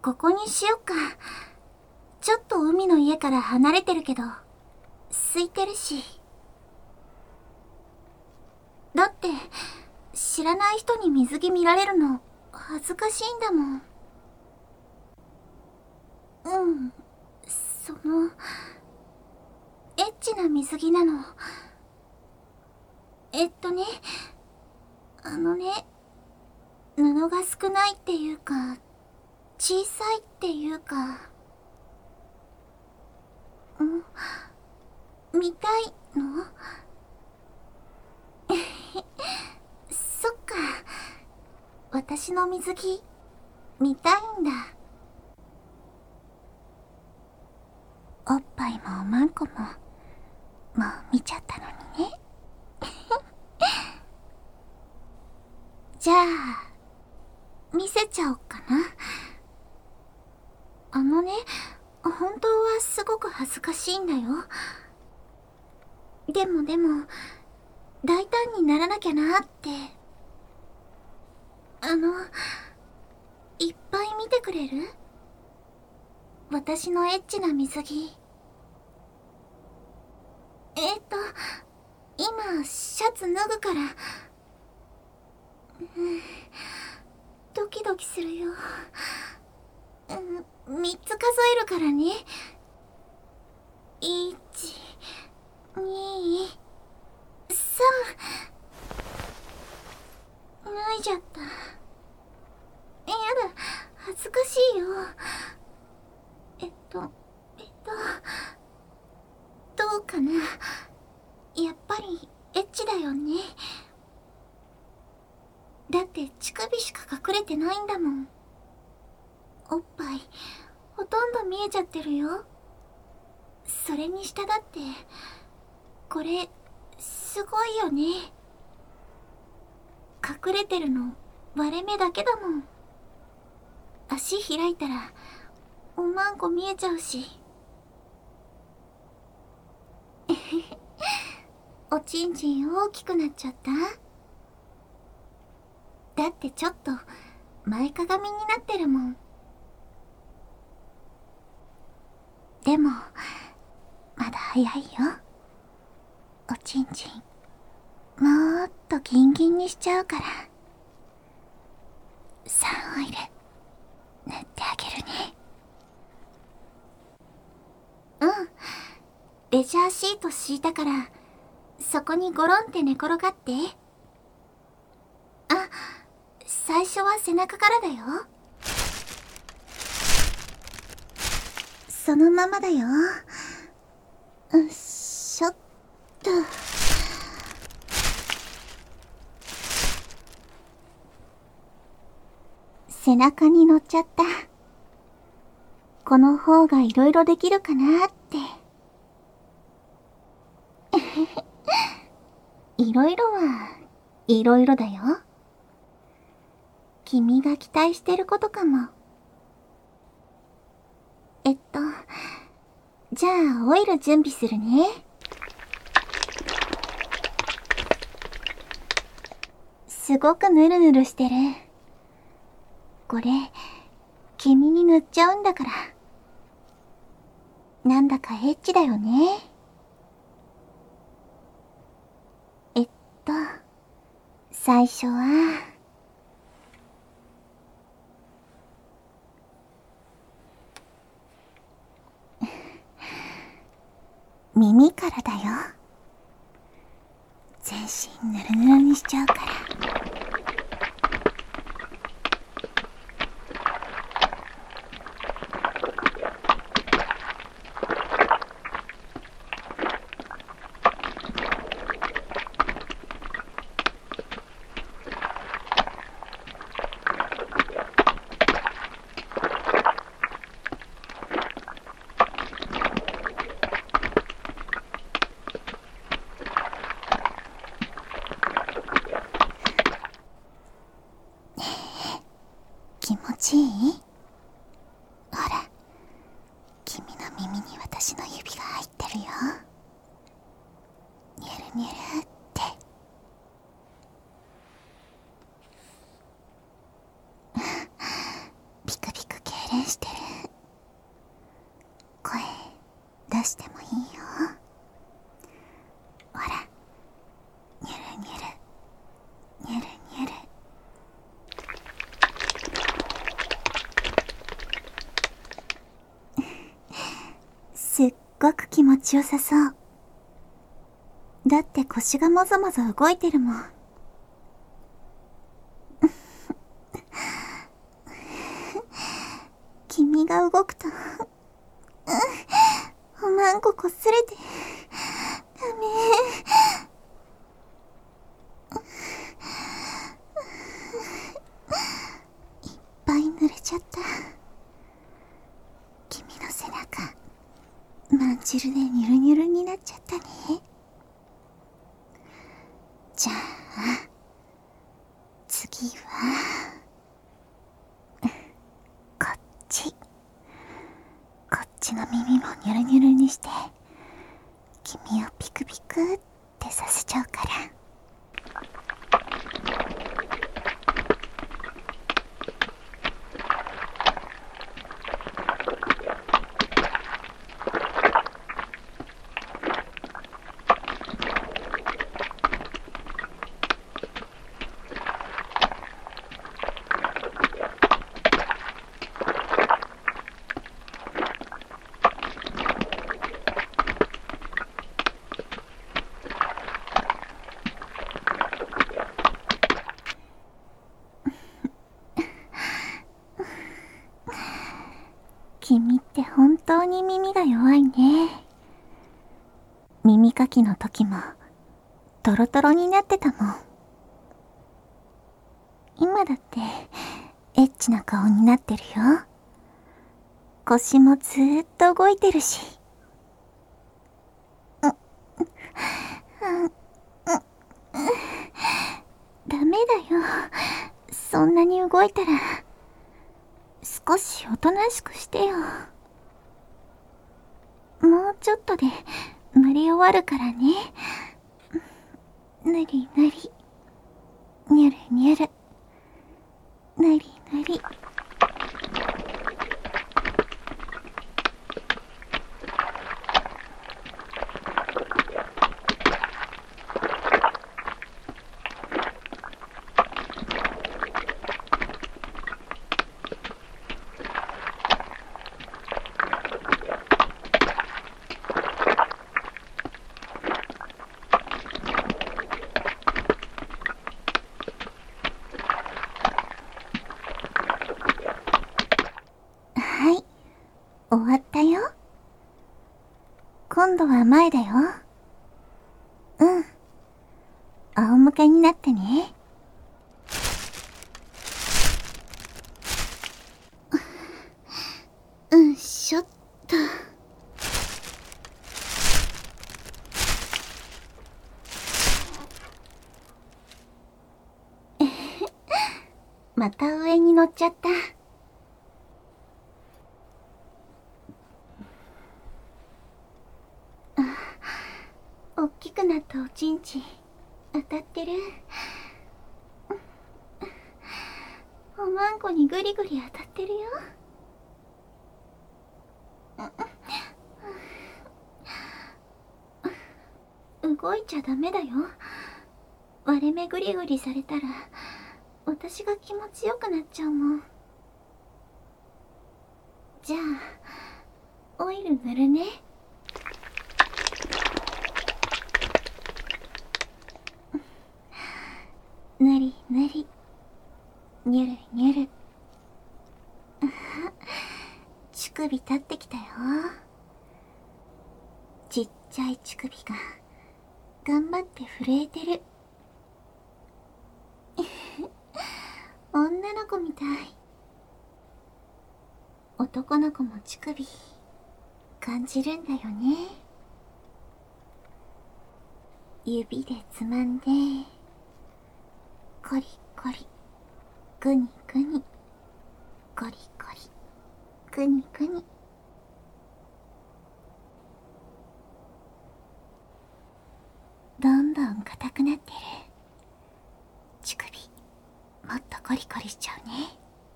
ここにしよっか。ちょっと海の家から離れてるけど、空いてるし。だって、知らない人に水着見られるの、恥ずかしいんだもん。エッチな水着なの。布が少ないっていうか、小さいっていうか。見たいの？そっか。私の水着、見たいんだ。おっぱいもおまんこも、もう見ちゃったのにね。じゃあ、見せちゃおっかな。本当はすごく恥ずかしいんだよ。でも、大胆にならなきゃなって。いっぱい見てくれる？私のエッチな水着。今、シャツ脱ぐから。ドキドキするよ。3つ数えるからね。1、2、3。脱いじゃった。やだ、恥ずかしいよ。どうかな。やっぱりエッチだよね。だって乳首しか隠れてないんだもん。おっぱいほとんど見えちゃってるよ。それにしただってこれすごいよね。隠れてるの割れ目だけだもん。足開いたらおまんこ見えちゃうし。おちんちん大きくなっちゃった？だってちょっと前かがみになってるもん。でもまだ早いよ。おちんちんもっとギンギンにしちゃうから。サンオイル塗ってあげるね。レジャーシート敷いたからそこにゴロンって寝転がって。最初は背中からだよ。そのままだよ。しょっと。背中に乗っちゃった。この方がいろいろできるかなって。いろいろはいろいろだよ。君が期待してることかも。じゃあオイル準備するね。すごくヌルヌルしてる。これ君に塗っちゃうんだから。なんだかエッチだよね。最初は耳からだよ。全身ヌルヌルにしちゃうから。気持ちいい？ほら、君の耳に私の指が入ってるよ。ニュルニュルって。ピクピク痙攣してちよさそう。だって腰がもぞもぞ動いてるもん。君が動くと、おまんここすれて、ダメ。いっぱい濡れちゃった。君の背中、まんじるでニュルニュルになっちゃったね。じゃあ、次は、こっち。こっちの耳もニュルニュルにして、君をピクピクってさせちゃうから。君って本当に耳が弱いね。耳かきの時もトロトロになってたもん。今だってエッチな顔になってるよ。腰もずーっと動いてるし。ダメだよ。そんなに動いたら少しおとなしくしてよ。もうちょっとで塗り終わるからね。ぬりぬり、にゅるにゅる、ぬりぬり。はい、終わったよ。今度は前だよ。うん。仰向けになってね。うんしょっと。また上に乗っちゃった。おっきくなったおちんちん当たってる。おまんこにグリグリ当たってるよ。動いちゃダメだよ。割れ目グリグリされたら私が気持ちよくなっちゃうもん。じゃあオイル塗るね。ぬりぬり、にゅるにゅる。乳首立ってきたよ。ちっちゃい乳首が頑張って震えてる。女の子みたい。男の子も乳首感じるんだよね。指でつまんでコリコリ、グニグニ、コリコリ、グニグニ。どんどん硬くなってる。乳首もっとコリコリしちゃうね。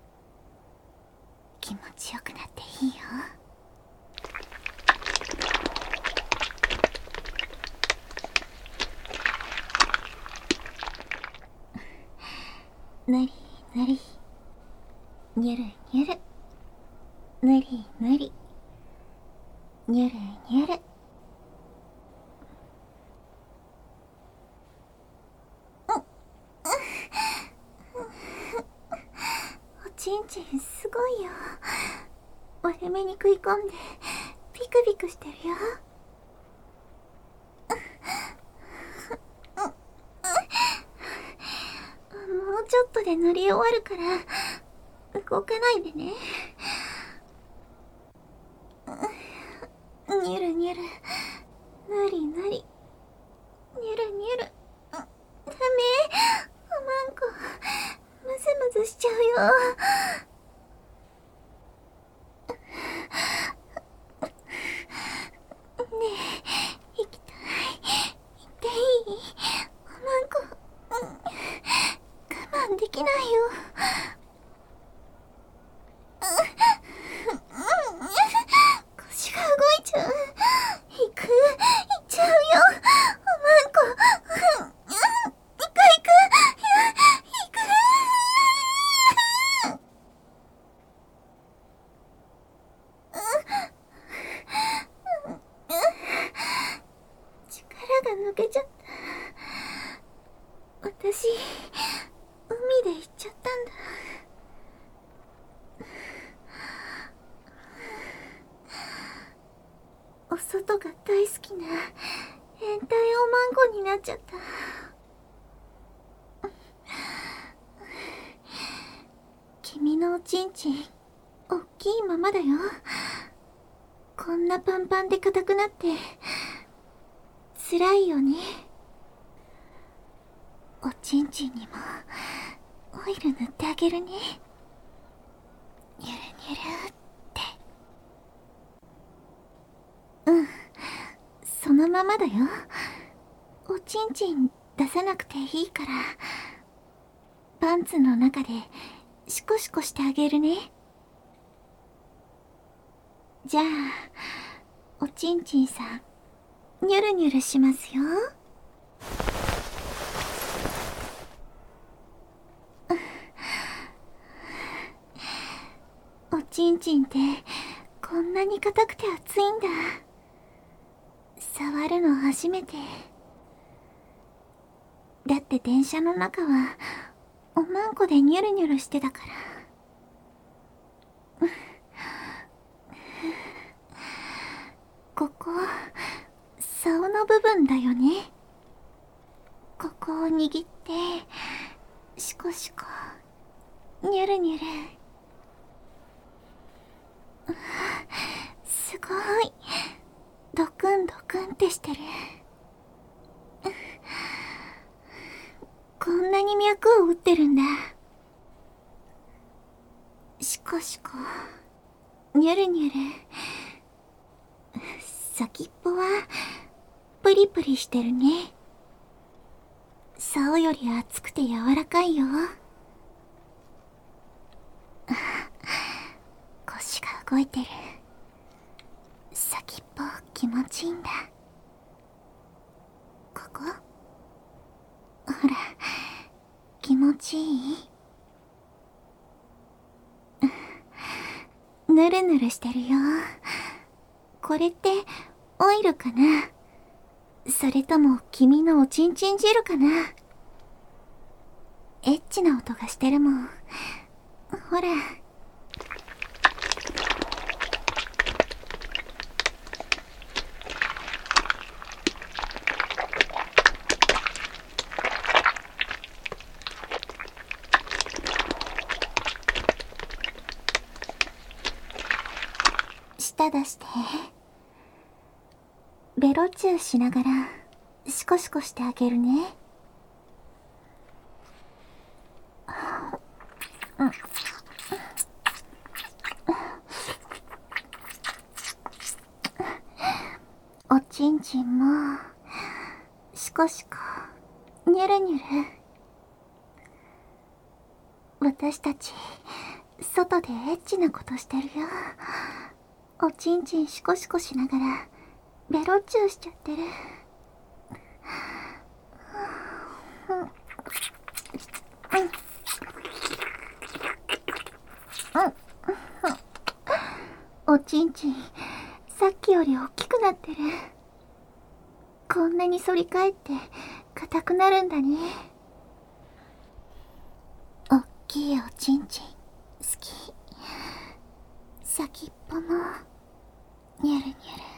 気持ちよくなっていいよ。ぬりぬり、にゅるにゅる、ぬりぬり、にゅるにゅる。 ちんちんすごいよ。割れ目に食い込んでビクビクしてるよ。もうちょっとで塗り終わるから動かないでね。にゅるにゅる、ぬりぬり、にゅるにゅる。ダメ、おまんこムズムズしちゃうよ。ねえ、行きたい。行っていい？おまんこ、我慢できないよ。腰が動いちゃう。行く、行っちゃうよ。おまんこ、行く行く、行く。力が抜けちゃった。私、海で行っちゃったんだ。お外が大好きな変態おまんこになっちゃった。君のおちんちん、おっきいままだよ。こんなパンパンで硬くなって辛いよね。おちんちんにもオイル塗ってあげるね。にゅるにゅるって。うん、そのままだよ。おちんちん出さなくていいから、パンツの中でシコシコしてあげるね。じゃあ、おちんちんさん、にゅるにゅるしますよ。おちんちんってこんなに硬くて熱いんだ。触るの初めて。だって電車の中はおまんこでニュルニュルしてたから。ここ、竿の部分だよね。ここを握って、シコシコ、ニュルニュル。すごい。ドクンドクンってしてる。こんなに脈を打ってるんだ。シコシコ、ニュルニュル。先っぽはプリプリしてるね。竿より熱くて柔らかいよ。腰が動いてる。先っぽ気持ちいいんだ。ここ？ほら、気持ちいい？ぬるぬるしてるよ。これってオイルかな？それとも君のおちんちん汁かな？エッチな音がしてるもん。ほら。舌出して。ベロチューしながらシコシコしてあげるね。おちんちんもシコシコ、ニュルニュル。私たち外でエッチなことしてるよ。おちんちんシコシコしながらベロチューしちゃってる。おちんちんさっきより大きくなってる。こんなに反り返って硬くなるんだね。おっきいおちんちんき。先っぽもニュルニュル、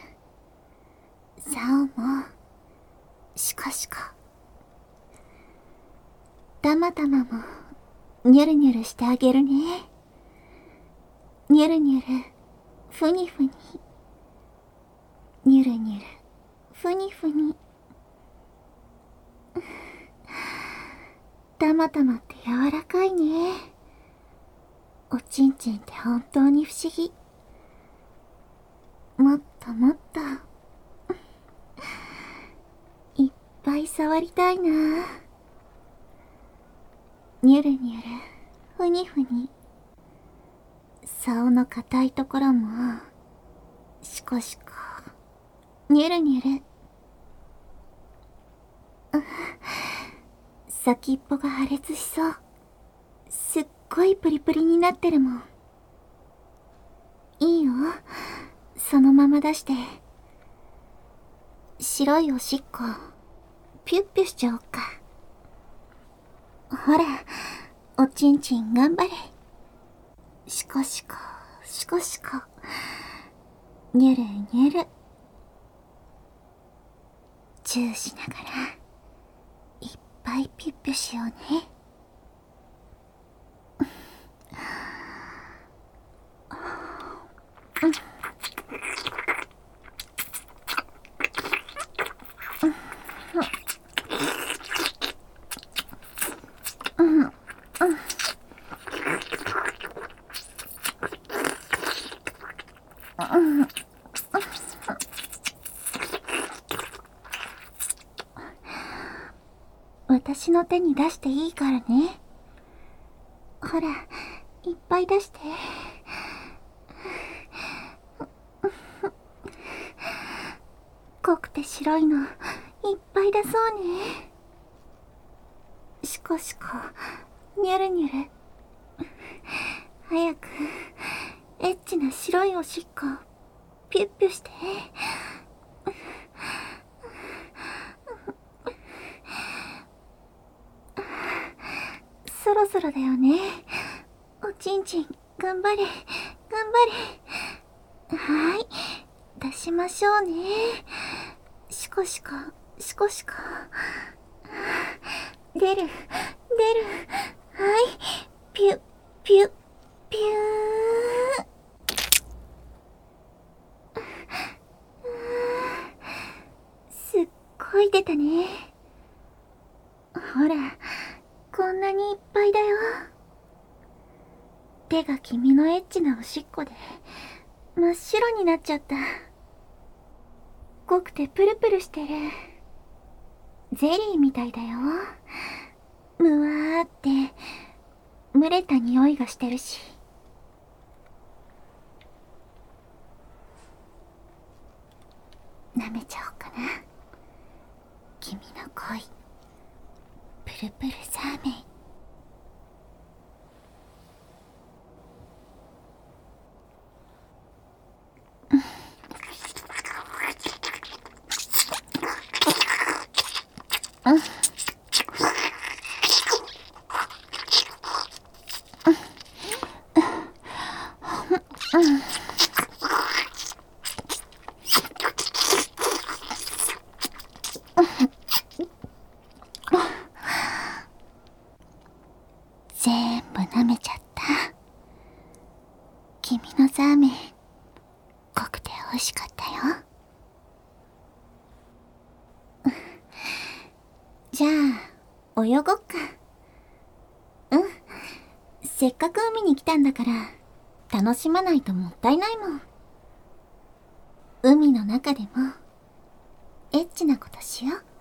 竿もシコシコ、たまたまもニュルニュルしてあげるね。ニュルニュル、ふにふに、ニュルニュル、ふにふに。たまたまって柔らかいね。おちんちんって本当に不思議。もっともっといっぱい触りたいな。ニュルニュル、ふにふに。竿の硬いところもシコシコ、ニュルニュル。先っぽが破裂しそう。すっごいプリプリになってるもん。いいよ、そのまま出して。白いおしっこピュッピュしちゃおっか。ほら、おちんちん頑張れ。シコシコシコシコ、ニュルニュル。チューしながらいっぱいピュッピュしようね。私の手に出していいからね。ほら、いっぱい出して。濃くて白いのいっぱい出そうね。シコシコ、ニュルニュル。早くエッチな白いおしっこピュッピュして。そろそろだよね。おちんちん頑張れ頑張れ。はい、出しましょうね。シコシコシコシコ。出る出る。はい、ピュッピュッピュー。すっごい出たね。ほら、こんなにいっぱいだよ。手が君のエッチなおしっこで真っ白になっちゃった。濃くてプルプルしてる。ゼリーみたいだよ。むわーって蒸れた匂いがしてるし。舐めちゃおうかな。君の恋プルプルザーメン。全部舐めちゃった。君のザーメン濃くて美味しかったよ。じゃあ泳ごっか。せっかく海に来たんだから楽しまないともったいないもん。海の中でもエッチなことしよう。